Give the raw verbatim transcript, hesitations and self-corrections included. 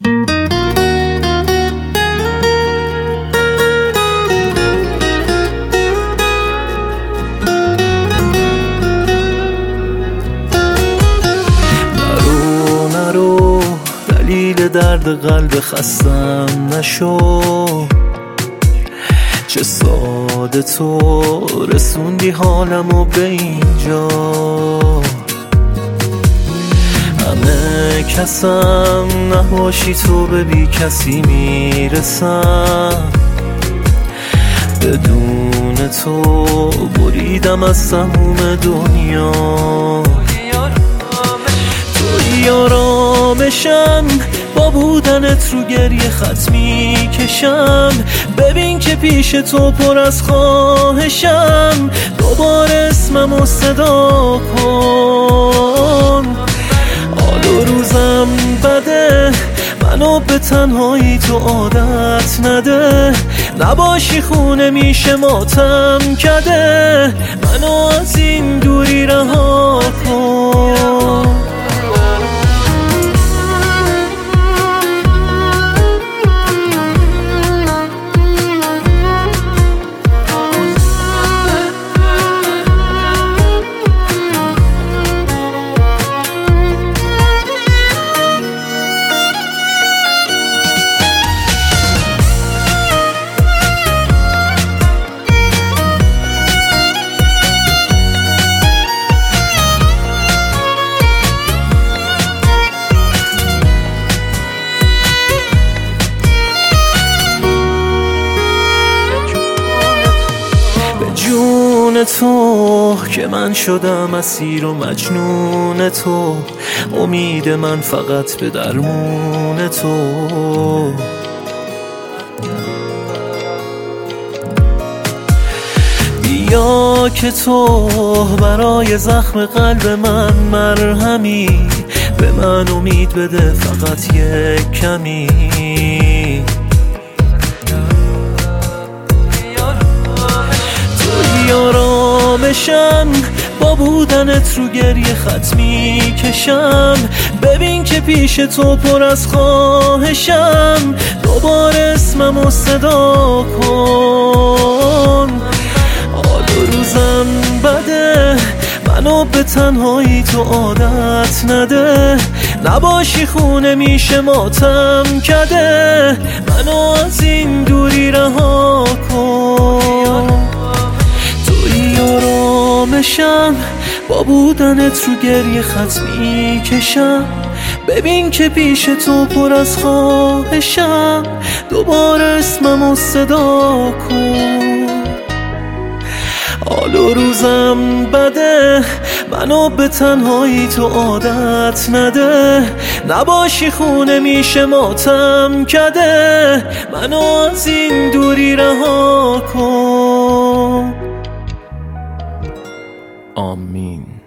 دلیل درد قلب خستم نشو، چه ساده تو رسوندی حالمو به اینجا. همه کسم نباشی تو به بی کسی میرسم، بدون تو بریدم از سموم دنیا. توی آرامشم با بودنت رو گریه خط میکشم، ببین که پیش تو پر از خواهشم، دوباره اسممو صدا کن. حال و روزم بده، منو به تنهایی تو عادت نده، نباشی خونه میشه ماتم کده، منو از این دوری رها کن. جون تو که من شدم اسیر و مجنون تو، امید من فقط به درمون تو. بیا که تو برای زخم قلب من مرهمی، به من امید بده فقط یک کمی. آرامشم با بودنت رو گریه خط میکشم، ببین که پیش تو پر از خواهشم، دوباره اسممو صدا کن. حال و روزم بده، منو به تنهایی تو عادت نده، نباشی خونه میشه ماتم کده، منو از این دوری رها کن. آرامشم با بودنت رو گریه خط میکشم، ببین که پیش تو پر از خواهشم، دوباره اسممو صدا کن. حال و روزم بده، منو به تنهایی تو عادت نده، نباشی خونه میشه ماتم کده، منو از این دوری رها کن. آمین.